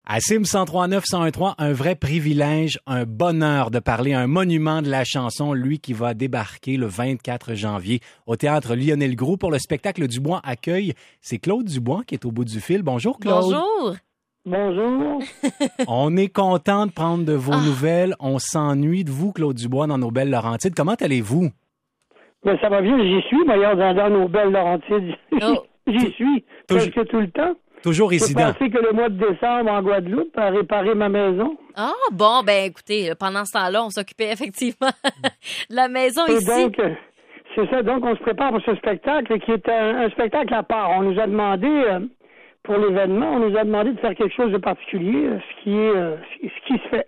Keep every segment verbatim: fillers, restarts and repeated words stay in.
À C I M cent trois neuf cent treize, un vrai privilège, un bonheur de parler à un monument de la chanson, lui qui va débarquer le vingt-quatre janvier au Théâtre Lionel Groulx pour le spectacle Dubois accueille. C'est Claude Dubois qui est au bout du fil. Bonjour Claude. Bonjour. Bonjour. On est content de prendre de vos ah. nouvelles. On s'ennuie de vous, Claude Dubois, dans nos belles Laurentides. Comment allez-vous? Ben, ça va bien, j'y suis, d'ailleurs, dans, dans nos belles Laurentides. Oh. J'y suis presque Toujours... tout le temps. Toujours résident. J'ai pensé que le mois de décembre en Guadeloupe à réparer ma maison. Ah, bon, ben écoutez, pendant ce temps-là, on s'occupait effectivement de la maison Et ici. donc, c'est ça, donc on se prépare pour ce spectacle qui est un, un spectacle à part. On nous a demandé, euh, pour l'événement, on nous a demandé de faire quelque chose de particulier, ce qui est euh, ce qui se fait.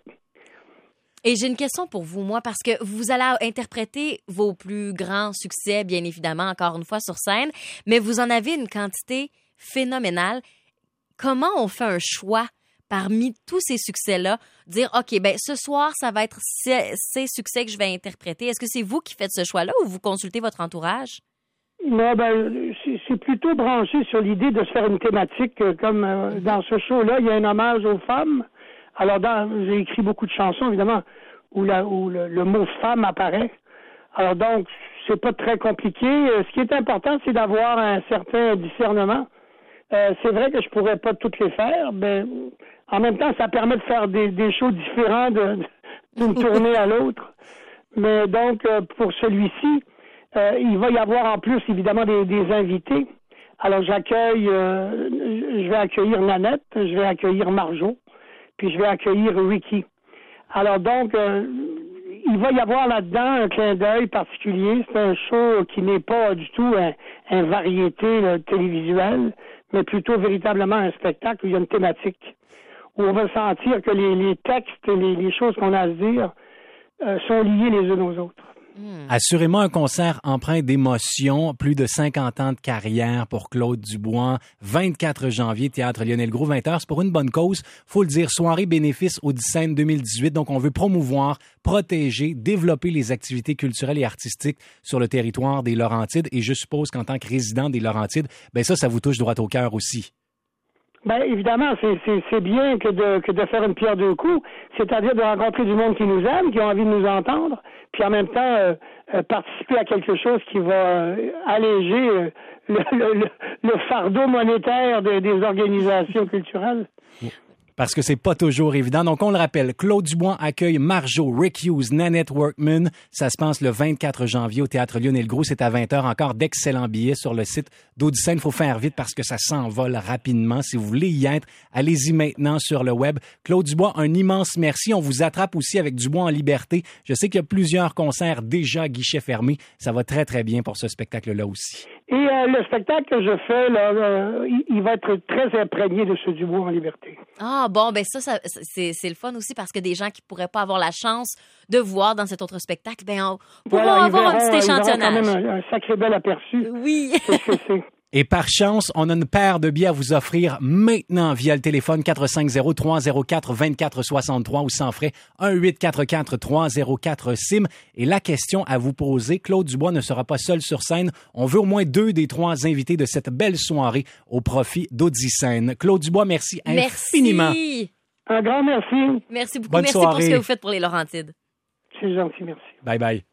Et j'ai une question pour vous, moi, parce que vous allez interpréter vos plus grands succès, bien évidemment, encore une fois, sur scène, mais vous en avez une quantité phénoménale. Comment on fait un choix parmi tous ces succès-là? Dire, OK, ben ce soir, ça va être ces, ces succès que je vais interpréter. Est-ce que c'est vous qui faites ce choix-là ou vous consultez votre entourage? Non, ben c'est, c'est plutôt branché sur l'idée de se faire une thématique. Comme euh, dans ce show-là, il y a un hommage aux femmes. Alors, dans, j'ai écrit beaucoup de chansons, évidemment, où, la, où le, le mot « femme » apparaît. Alors donc, c'est pas très compliqué. Ce qui est important, c'est d'avoir un certain discernement. Euh, c'est vrai que je pourrais pas toutes les faire, mais en même temps, ça permet de faire des, des shows différents de, d'une tournée à l'autre. Mais donc, euh, pour celui-ci, euh, il va y avoir en plus, évidemment, des, des invités. Alors, j'accueille, euh, je vais accueillir Nanette, je vais accueillir Marjo, puis je vais accueillir Ricky. Alors donc, euh, il va y avoir là-dedans un clin d'œil particulier. C'est un show qui n'est pas du tout un, un variété là, télévisuelle, mais plutôt véritablement un spectacle où il y a une thématique, où on va sentir que les, les textes, les, les choses qu'on a à se dire euh, sont liées les unes aux autres. Mmh. Assurément un concert empreint d'émotion, plus de cinquante ans de carrière pour Claude Dubois, vingt-quatre janvier, Théâtre Lionel Groulx, vingt heures, c'est pour une bonne cause, faut le dire, soirée bénéfice Odyssène deux mille dix-huit, donc on veut promouvoir, protéger, développer les activités culturelles et artistiques sur le territoire des Laurentides, et je suppose qu'en tant que résident des Laurentides, ben ça, ça vous touche droit au cœur aussi. Ben évidemment, c'est, c'est, c'est bien que de, que de faire une pierre deux coups, c'est-à-dire de rencontrer du monde qui nous aime, qui a envie de nous entendre, puis en même temps euh, euh, participer à quelque chose qui va euh, alléger euh, le, le, le, le fardeau monétaire de, des organisations culturelles. Parce que c'est pas toujours évident. Donc, on le rappelle, Claude Dubois accueille Marjo, Rick Hughes, Nanette Workman. Ça se passe le vingt-quatre janvier au Théâtre Lionel Groulx. C'est à vingt heures. Encore d'excellents billets sur le site d'Odyssène. Il faut faire vite parce que ça s'envole rapidement. Si vous voulez y être, allez-y maintenant sur le web. Claude Dubois, un immense merci. On vous attrape aussi avec Dubois en liberté. Je sais qu'il y a plusieurs concerts déjà à guichet fermé. Ça va très, très bien pour ce spectacle-là aussi. Et euh, le spectacle que je fais, là, euh, il, il va être très imprégné de ce Dubois en liberté. Ah bon, ben ça, ça c'est, c'est le fun aussi parce que des gens qui pourraient pas avoir la chance de voir dans cet autre spectacle, ben on pourront voilà, avoir verront, un petit échantillonnage. Ils verront quand même un, un sacré bel aperçu. Oui. C'est ce que c'est. Et par chance, on a une paire de billets à vous offrir maintenant via le téléphone quatre cinq zéro, trois zéro quatre, deux quatre six trois ou sans frais un huit quatre quatre, trois zéro quatre S I M. Et la question à vous poser, Claude Dubois ne sera pas seul sur scène. On veut au moins deux des trois invités de cette belle soirée au profit d'Odyssène. Claude Dubois, merci, merci infiniment. Un grand merci. Merci beaucoup. Bonne merci soirée. pour ce que vous faites pour les Laurentides. C'est gentil, merci. Bye bye.